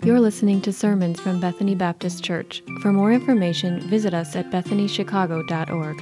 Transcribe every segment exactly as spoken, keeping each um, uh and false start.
You're listening to sermons from Bethany Baptist Church. For more information, visit us at bethany chicago dot org.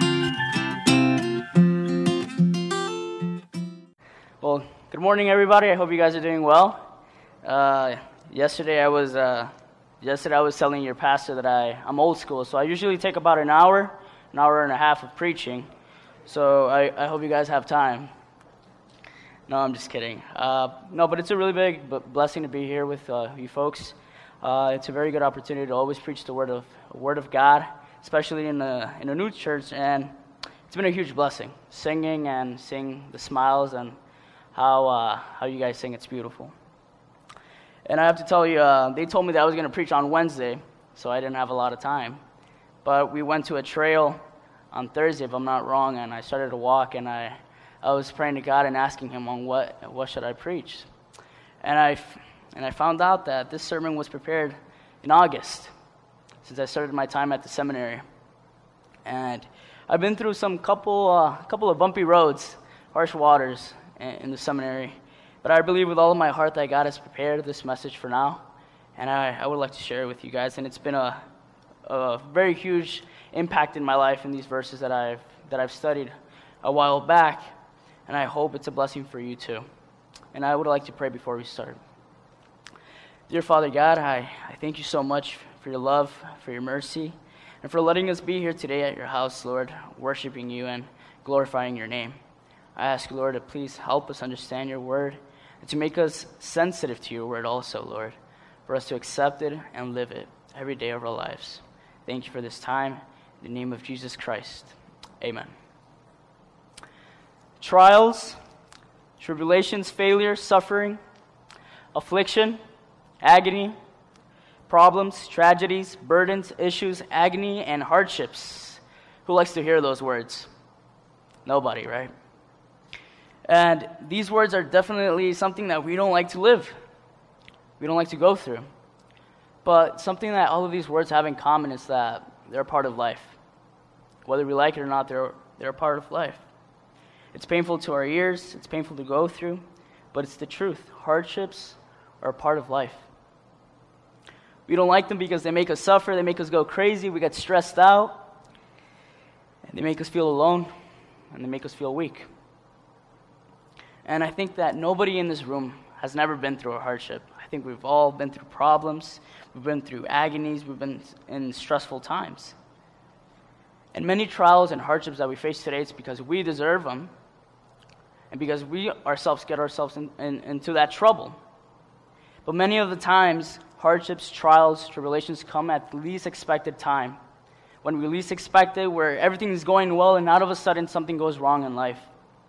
Well, good morning, everybody. I hope you guys are doing well. Uh, yesterday, I was uh, yesterday I was telling your pastor that I I'm old school, so I usually take about an hour, an hour and a half of preaching. So I, I hope you guys have time. No, I'm just kidding. Uh, no, but it's a really big blessing to be here with uh, you folks. Uh, it's a very good opportunity to always preach the word of word of God, especially in a in a new church, and it's been a huge blessing. Singing and seeing the smiles and how uh, how you guys sing, it's beautiful. And I have to tell you, uh, they told me that I was going to preach on Wednesday, so I didn't have a lot of time. But we went to a trail on Thursday, if I'm not wrong, and I started to walk, and I. I was praying to God and asking Him on what what should I preach, and I and I found out that this sermon was prepared in August, since I started my time at the seminary, and I've been through some couple uh, couple of bumpy roads, harsh waters in, in the seminary, but I believe with all of my heart that God has prepared this message for now, and I, I would like to share it with you guys, and it's been a a very huge impact in my life in these verses that I've that I've studied a while back. And I hope it's a blessing for you too. And I would like to pray before we start. Dear Father God, I, I thank you so much for your love, for your mercy, and for letting us be here today at your house, Lord, worshiping you and glorifying your name. I ask you, Lord, to please help us understand your word and to make us sensitive to your word also, Lord, for us to accept it and live it every day of our lives. Thank you for this time. In the name of Jesus Christ, amen. Trials, tribulations, failure, suffering, affliction, agony, problems, tragedies, burdens, issues, agony, and hardships. Who likes to hear those words? Nobody, right? And these words are definitely something that we don't like to live. We don't like to go through. But something that all of these words have in common is that they're a part of life. Whether we like it or not, they're, they're a part of life. It's painful to our ears, it's painful to go through, but it's the truth. Hardships are a part of life. We don't like them because they make us suffer, they make us go crazy, we get stressed out, and they make us feel alone, and they make us feel weak. And I think that nobody in this room has never been through a hardship. I think we've all been through problems, we've been through agonies, we've been in stressful times. And many trials and hardships that we face today, it's because we deserve them, and because we ourselves get ourselves in, in, into that trouble. But many of the times, hardships, trials, tribulations come at the least expected time. When we least expect it, where everything is going well, and all of a sudden something goes wrong in life.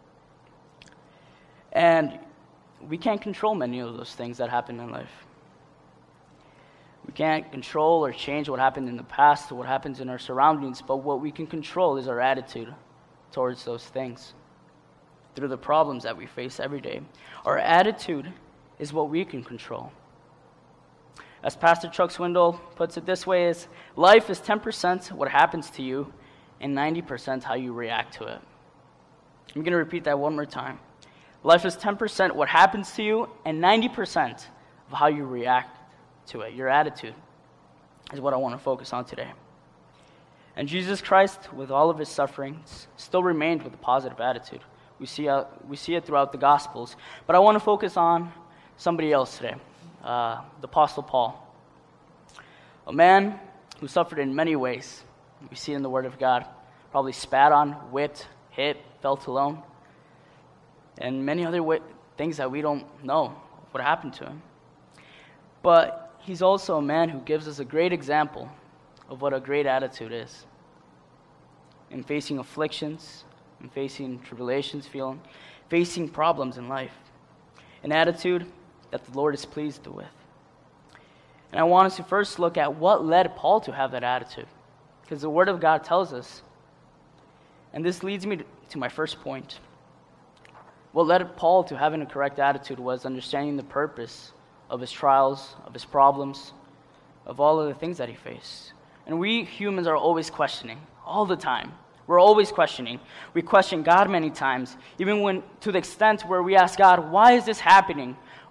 And we can't control many of those things that happen in life. We can't control or change what happened in the past or what happens in our surroundings, but what we can control is our attitude towards those things through the problems that we face every day. Our attitude is what we can control. As Pastor Chuck Swindoll puts it this way, is life is ten percent what happens to you and ninety percent how you react to it. I'm going to repeat that one more time. Life is ten percent what happens to you and ninety percent of how you react to it. Your attitude is what I want to focus on today. And Jesus Christ, with all of his sufferings, still remained with a positive attitude. We see, uh, we see it throughout the Gospels. But I want to focus on somebody else today, uh, the Apostle Paul. A man who suffered in many ways. We see it in the Word of God. Probably spat on, whipped, hit, felt alone, and many other wa- things that we don't know what happened to him. But he's also a man who gives us a great example of what a great attitude is. In facing afflictions, in facing tribulations, feeling, facing problems in life. An attitude that the Lord is pleased with. And I want us to first look at what led Paul to have that attitude. Because the Word of God tells us. And this leads me to my first point. What led Paul to having a correct attitude was understanding the purpose of his trials, of his problems, of all of the things that he faced. And we humans are always questioning, all the time. We're always questioning. We question God many times, even when to the extent where we ask God, why is this happening?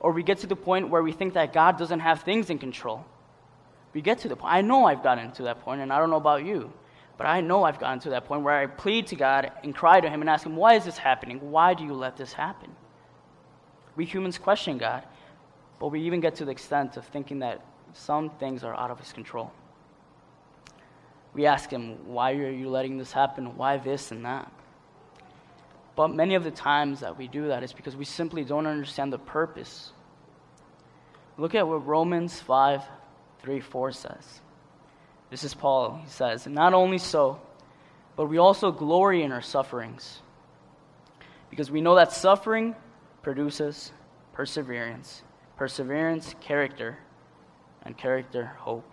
or we get to the point where we think that God doesn't have things in control. We get to the point. I know I've gotten to that point, and I don't know about you, but I know I've gotten to that point where I plead to God and cry to him and ask him, why is this happening? Why do you let this happen? We humans question God, but we even get to the extent of thinking that some things are out of his control. We ask him, why are you letting this happen? Why this and that? But many of the times that we do that is because we simply don't understand the purpose. Look at what Romans five, three, four says. This is Paul. He says, not only so, but we also glory in our sufferings, because we know that suffering produces perseverance, perseverance, character, and character, hope.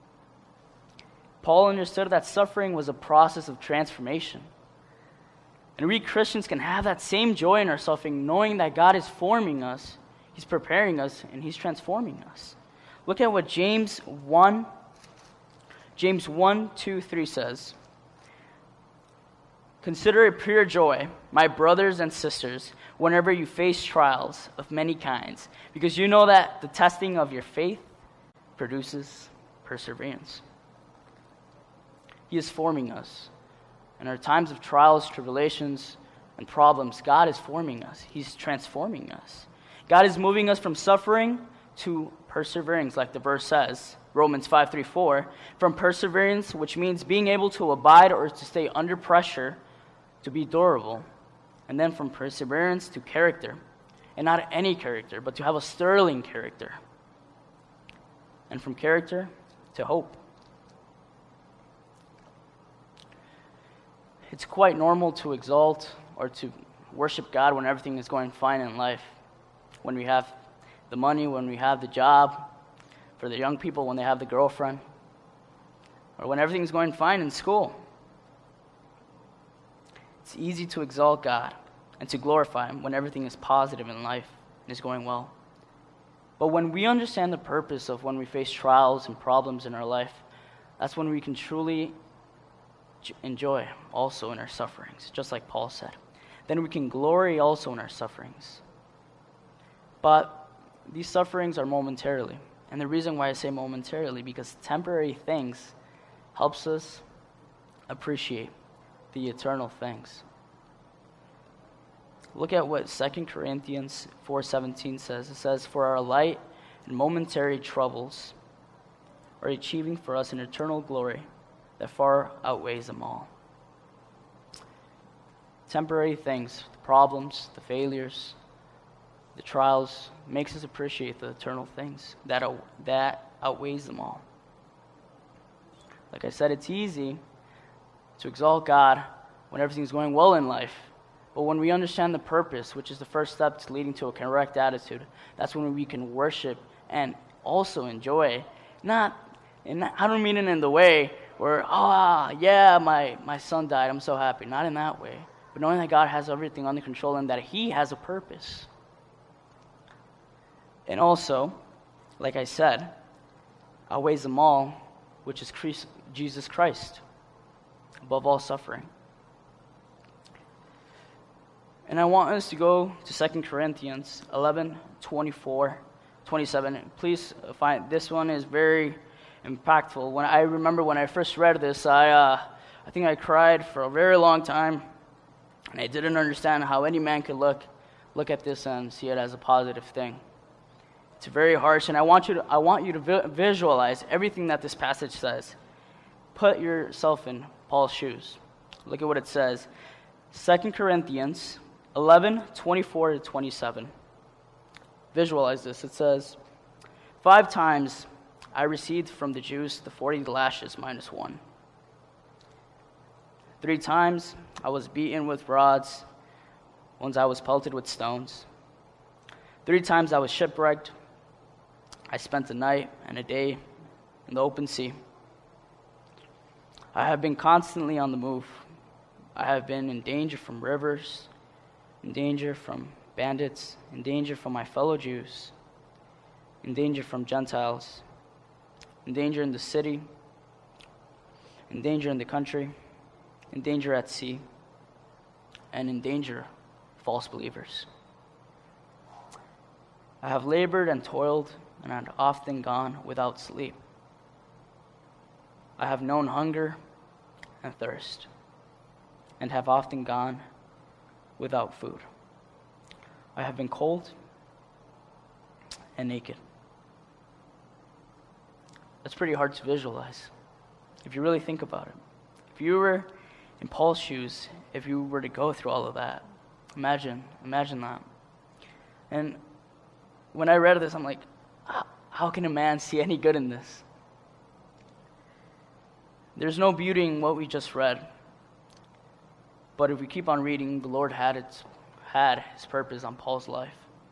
Paul understood that suffering was a process of transformation. And we Christians can have that same joy in our suffering, knowing that God is forming us, he's preparing us, and he's transforming us. Look at what James one, James one, two, three says. Consider it pure joy, my brothers and sisters, whenever you face trials of many kinds, because you know that the testing of your faith produces perseverance. He is forming us. In our times of trials, tribulations, and problems, God is forming us. He's transforming us. God is moving us from suffering to perseverance, like the verse says, Romans five, three, four. From perseverance, which means being able to abide or to stay under pressure, to be durable. And then from perseverance to character. And not any character, but to have a sterling character. And from character to hope. It's quite normal to exalt or to worship God when everything is going fine in life. When we have the money, when we have the job, for the young people, when they have the girlfriend, or when everything's going fine in school. It's easy to exalt God and to glorify him when everything is positive in life and is going well. But when we understand the purpose of when we face trials and problems in our life, that's when we can truly enjoy also in our sufferings, just like Paul said. Then we can glory also in our sufferings. But these sufferings are momentarily. And the reason why I say momentarily, because temporary things helps us appreciate the eternal things. Look at what Second Corinthians four seventeen says. It says, for our light and momentary troubles are achieving for us an eternal glory that far outweighs them all. Temporary things, the problems, the failures, the trials, makes us appreciate the eternal things that that outweighs them all. Like I said, it's easy to exalt God when everything's going well in life. But when we understand the purpose, which is the first step to leading to a correct attitude, that's when we can worship and also enjoy. Not, and I don't mean it in the way where, ah, oh, yeah, my, my son died, I'm so happy. Not in that way. But knowing that God has everything under control and that he has a purpose. And also, like I said, outweighs them all, which is Christ, Jesus Christ, above all suffering. And I want us to go to Second Corinthians eleven, twenty-four, twenty-seven. Please find, this one is very impactful. When I remember when I first read this, I uh, I think I cried for a very long time, and I didn't understand how any man could look look at this and see it as a positive thing. It's very harsh, and I want you to I want you to vi- visualize everything that this passage says. Put yourself in Paul's shoes. Look at what it says. Second Corinthians eleven, twenty-four to twenty-seven. Visualize this. It says, five times I received from the Jews the forty lashes minus one. Three times I was beaten with rods. Once I was pelted with stones. Three times I was shipwrecked. I spent a night and a day in the open sea. I have been constantly on the move. I have been in danger from rivers, in danger from bandits, in danger from my fellow Jews, in danger from Gentiles, in danger in the city, in danger in the country, in danger at sea, and in danger false believers. I have labored and toiled, and have often gone without sleep. I have known hunger and thirst, and have often gone without food. I have been cold and naked. That's pretty hard to visualize if you really think about it. If you were in Paul's shoes, if you were to go through all of that, imagine, imagine that. And when I read this, I'm like, how can a man see any good in this? There's no beauty in what we just read. But if we keep on reading, the Lord had its, had his purpose on Paul's life.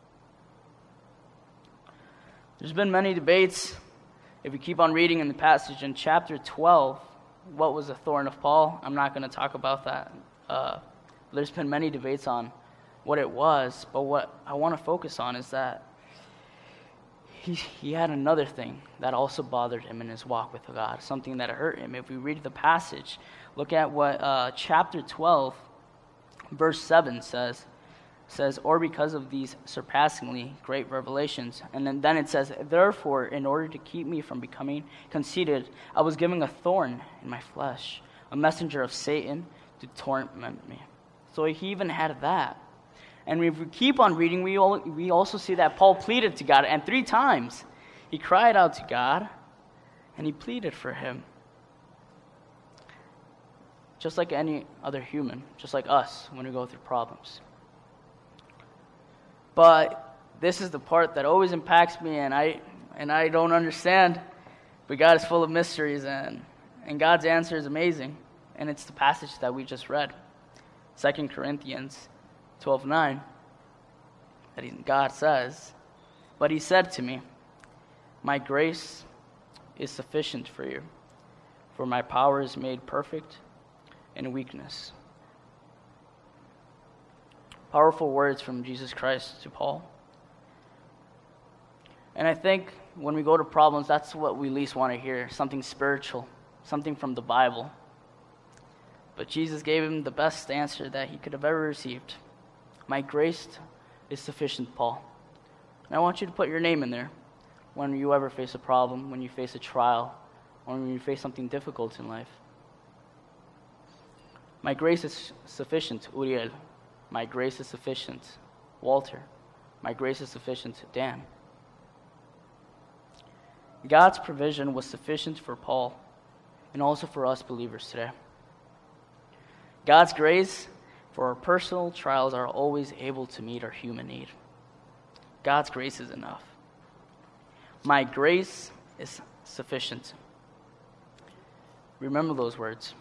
There's been many debates. If we keep on reading in the passage in chapter twelve, what was the thorn of Paul? I'm not going to talk about that. Uh, there's been many debates on what it was, but what I want to focus on is that he, he had another thing that also bothered him in his walk with God, something that hurt him. If we read the passage, look at what uh, chapter twelve, verse seven says. says, or because of these surpassingly great revelations. And then, then it says, therefore, in order to keep me from becoming conceited, I was given a thorn in my flesh, a messenger of Satan to torment me. So he even had that. And if we keep on reading, we, all, we also see that Paul pleaded to God, and three times he cried out to God, and he pleaded for him. Just like any other human, just like us when we go through problems. But this is the part that always impacts me, and I and I don't understand. But God is full of mysteries, and, and God's answer is amazing. And it's the passage that we just read, Second Corinthians twelve nine, that he, God says, but he said to me, my grace is sufficient for you, for my power is made perfect in weakness. Powerful words from Jesus Christ to Paul. And I think when we go to problems, that's what we least want to hear, something spiritual, something from the Bible. But Jesus gave him the best answer that he could have ever received. My grace is sufficient, Paul. And I want you to put your name in there when you ever face a problem, when you face a trial, or when you face something difficult in life. My grace is sufficient, Uriel. My grace is sufficient, Walter. My grace is sufficient, Dan. God's provision was sufficient for Paul and also for us believers today. God's grace for our personal trials are always able to meet our human need. God's grace is enough. My grace is sufficient. Remember those words.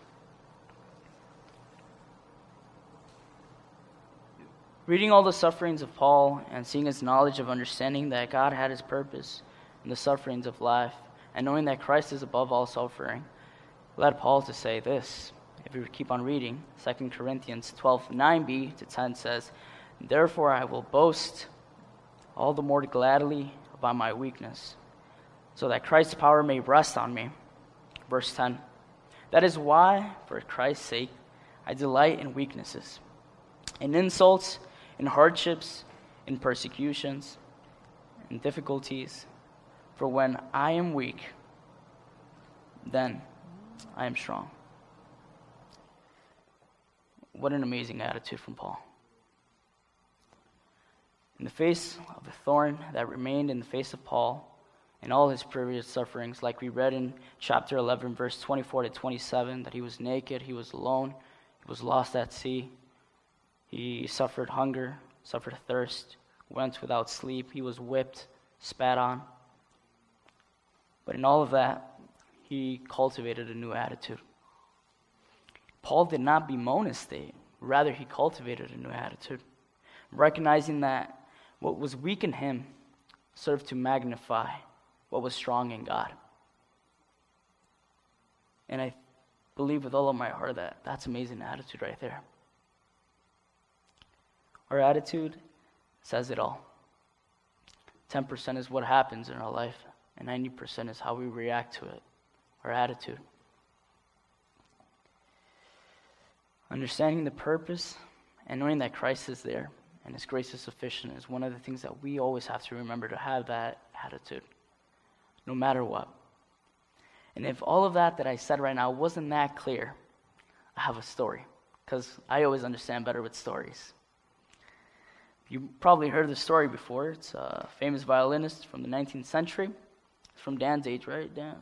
Reading all the sufferings of Paul and seeing his knowledge of understanding that God had his purpose in the sufferings of life, and knowing that Christ is above all suffering, led Paul to say this. If we keep on reading, Second Corinthians twelve nine b to ten says, therefore I will boast all the more gladly about my weakness, so that Christ's power may rest on me. Verse ten, that is why, for Christ's sake, I delight in weaknesses, in insults, in hardships, in persecutions, in difficulties. For when I am weak, then I am strong. What an amazing attitude from Paul. In the face of the thorn that remained in the face of Paul and all his previous sufferings, like we read in chapter eleven, verse twenty-four to twenty-seven, that he was naked, he was alone, he was lost at sea. He suffered hunger, suffered thirst, went without sleep. He was whipped, spat on. But in all of that, he cultivated a new attitude. Paul did not bemoan his state. Rather, he cultivated a new attitude, recognizing that what was weak in him served to magnify what was strong in God. And I believe with all of my heart that that's amazing attitude right there. Our attitude says it all. ten percent is what happens in our life, and ninety percent is how we react to it, our attitude. Understanding the purpose and knowing that Christ is there and His grace is sufficient is one of the things that we always have to remember, to have that attitude, no matter what. And if all of that that I said right now wasn't that clear, I have a story, because I always understand better with stories. You probably heard the story before. It's a famous violinist from the nineteenth century. It's from Dan's age, right? Dan,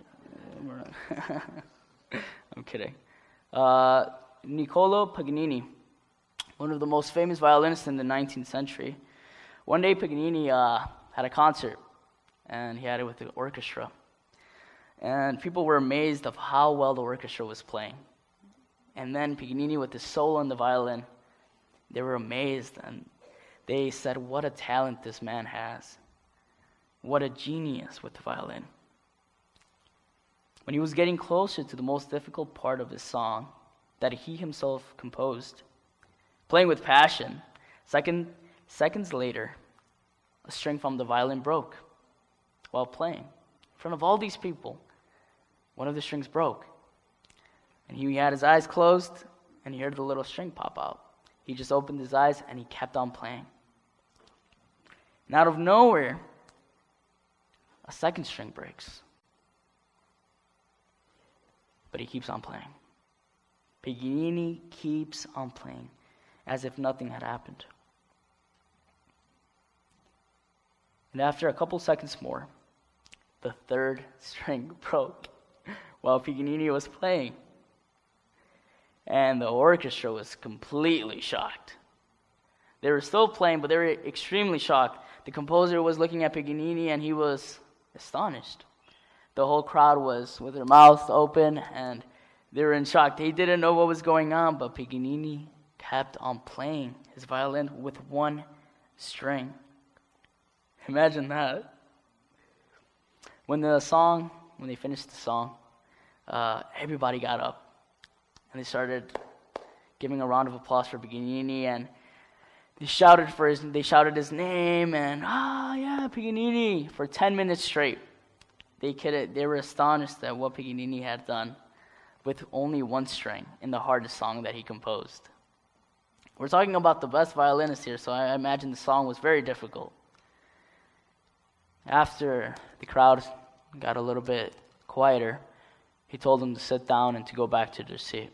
I'm kidding. Uh, Niccolo Paganini, one of the most famous violinists in the nineteenth century. One day Paganini uh, had a concert, and he had it with the orchestra. And people were amazed of how well the orchestra was playing. And then Paganini with his solo on the violin, they were amazed, and they said, what a talent this man has. What a genius with the violin. When he was getting closer to the most difficult part of his song that he himself composed, playing with passion, second, seconds later, a string from the violin broke while playing. In front of all these people, one of the strings broke. And he had his eyes closed, and he heard the little string pop out. He just opened his eyes, and he kept on playing. And out of nowhere, a second string breaks. But he keeps on playing. Paganini keeps on playing as if nothing had happened. And after a couple seconds more, the third string broke while Paganini was playing. And the orchestra was completely shocked. They were still playing, but they were extremely shocked. The composer was looking at Paganini, and he was astonished. The whole crowd was with their mouths open, and they were in shock. They didn't know what was going on, but Paganini kept on playing his violin with one string. Imagine that. When the song, when they finished the song, uh, everybody got up, and they started giving a round of applause for Paganini, and They shouted for his. They shouted his name, and ah, oh, yeah, Paganini, for ten minutes straight. They could. They were astonished at what Paganini had done with only one string in the hardest song that he composed. We're talking about the best violinist here, so I imagine the song was very difficult. After the crowd got a little bit quieter, he told them to sit down and to go back to their seat.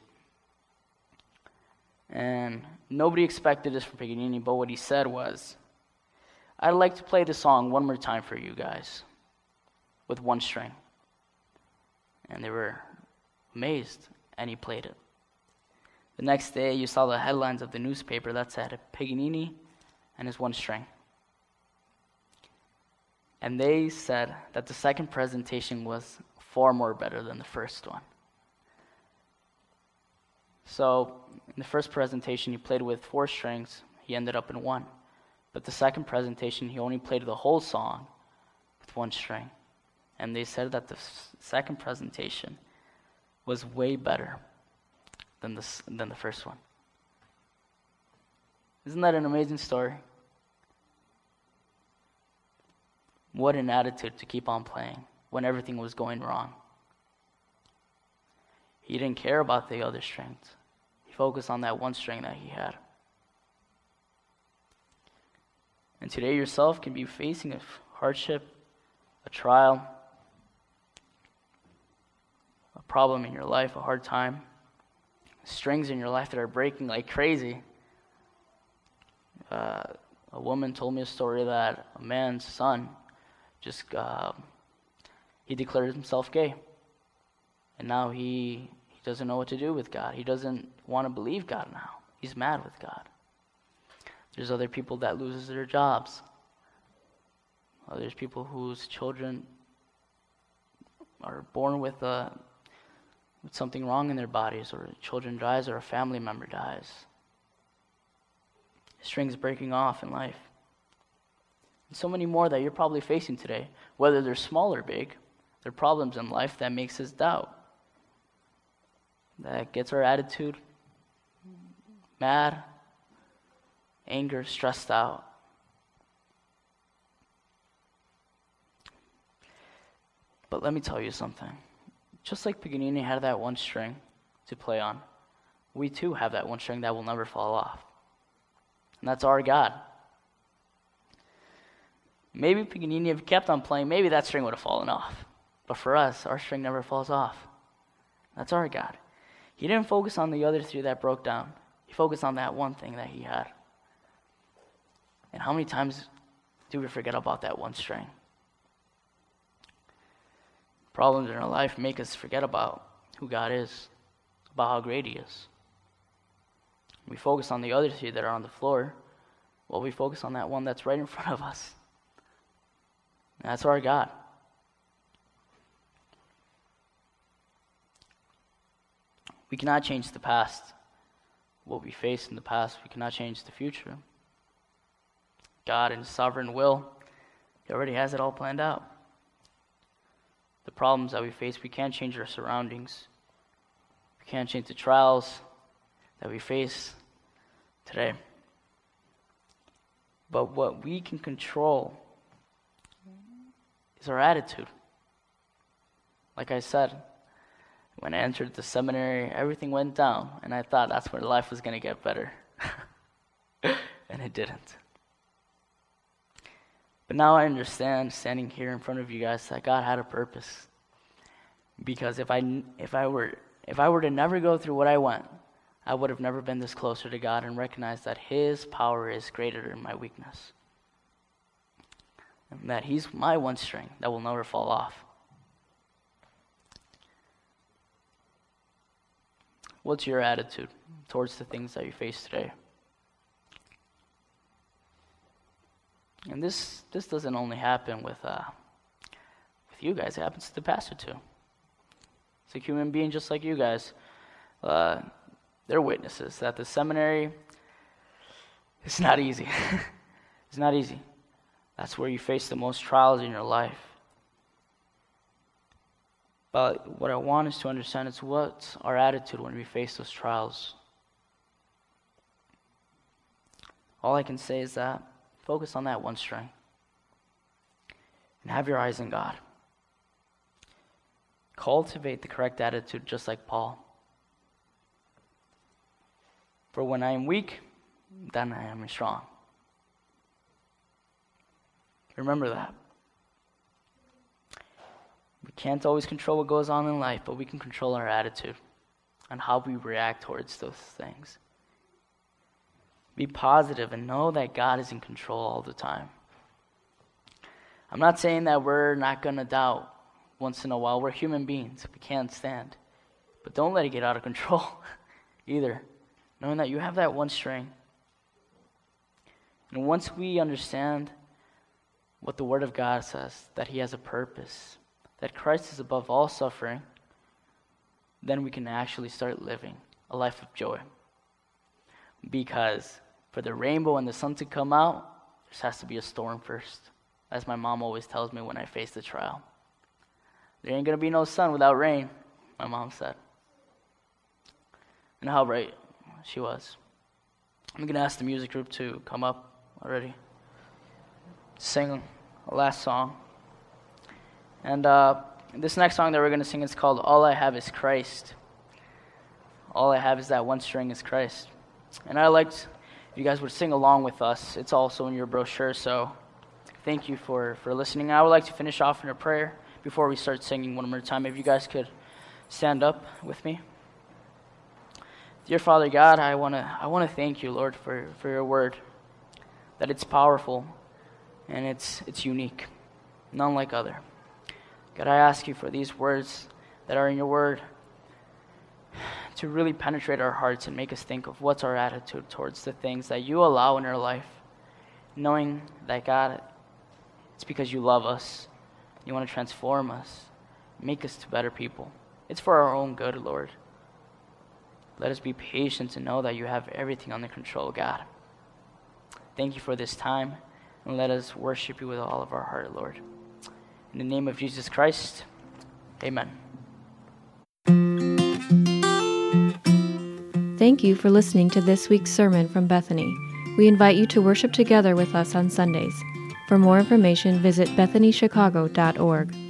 And nobody expected this from Paganini, but what he said was, I'd like to play the song one more time for you guys with one string. And they were amazed, and he played it. The next day, you saw the headlines of the newspaper that said Paganini and his one string. And they said that the second presentation was far more better than the first one. So, in the first presentation, he played with four strings. He ended up in one. But the second presentation, he only played the whole song with one string. And they said that the s- second presentation was way better than the, s- than the first one. Isn't that an amazing story? What an attitude to keep on playing when everything was going wrong. He didn't care about the other strings. He focused on that one string that he had. And today yourself can be facing a hardship, a trial, a problem in your life, a hard time, strings in your life that are breaking like crazy. Uh, a woman told me a story that a man's son just, uh, he declared himself gay. And now he, he doesn't know what to do with God. He doesn't want to believe God now. He's mad with God. There's other people that loses their jobs. Uh, there's people whose children are born with, uh, with something wrong in their bodies, or children dies, or a family member dies. Strings breaking off in life. And so many more that you're probably facing today, whether they're small or big. They're problems in life that makes us doubt, that gets our attitude mad, anger, stressed out. But let me tell you something. Just like Paganini had that one string to play on, we too have that one string that will never fall off. And that's our God. Maybe Paganini, if he kept on playing, maybe that string would have fallen off. But for us, our string never falls off. That's our God. He didn't focus on the other three that broke down. He focused on that one thing that he had. And how many times do we forget about that one string? Problems in our life make us forget about who God is, about how great he is. We focus on the other three that are on the floor, while we focus on that one that's right in front of us. And that's our God. We cannot change the past. What we face in the past, we cannot change the future. God, in his sovereign will, he already has it all planned out. The problems that we face, we can't change our surroundings. We can't change the trials that we face today. But what we can control is our attitude. Like I said, when I entered the seminary, everything went down, and I thought that's where life was going to get better. And it didn't. But now I understand, standing here in front of you guys, that God had a purpose. Because if I if I were if I were to never go through what I went, I would have never been this closer to God and recognized that his power is greater than my weakness. And that he's my one string that will never fall off. What's your attitude towards the things that you face today? And this this doesn't only happen with uh, with you guys. It happens to the pastor too. It's a human being just like you guys. Uh, they're witnesses that the seminary, it's not easy. It's not easy. That's where you face the most trials in your life. But what I want us to understand is what's our attitude when we face those trials. All I can say is that focus on that one string. And have your eyes on God. Cultivate the correct attitude just like Paul. For when I am weak, then I am strong. Remember that. We can't always control what goes on in life, but we can control our attitude and how we react towards those things. Be positive and know that God is in control all the time. I'm not saying that we're not going to doubt once in a while. We're human beings. We can't stand. But don't let it get out of control either. Knowing that you have that one string. And once we understand what the Word of God says, that he has a purpose, that Christ is above all suffering, then we can actually start living a life of joy. Because for the rainbow and the sun to come out, there has to be a storm first. As my mom always tells me when I face the trial. There ain't going to be no sun without rain, my mom said. And how right she was. I'm going to ask the music group to come up already. Sing a last song. And uh, this next song that we're going to sing is called All I Have Is Christ. All I have is that one string is Christ. And I liked if you guys would sing along with us. It's also in your brochure, so thank you for, for listening. I would like to finish off in a prayer before we start singing one more time. If you guys could stand up with me. Dear Father God, I want to I want to thank you, Lord, for, for your word, that it's powerful and it's it's unique, none like other. God, I ask you for these words that are in your word to really penetrate our hearts and make us think of what's our attitude towards the things that you allow in our life, knowing that, God, it's because you love us. You want to transform us, make us to better people. It's for our own good, Lord. Let us be patient and know that you have everything under control, God. Thank you for this time, and let us worship you with all of our heart, Lord. In the name of Jesus Christ, amen. Thank you for listening to this week's sermon from Bethany. We invite you to worship together with us on Sundays. For more information, visit bethany chicago dot org.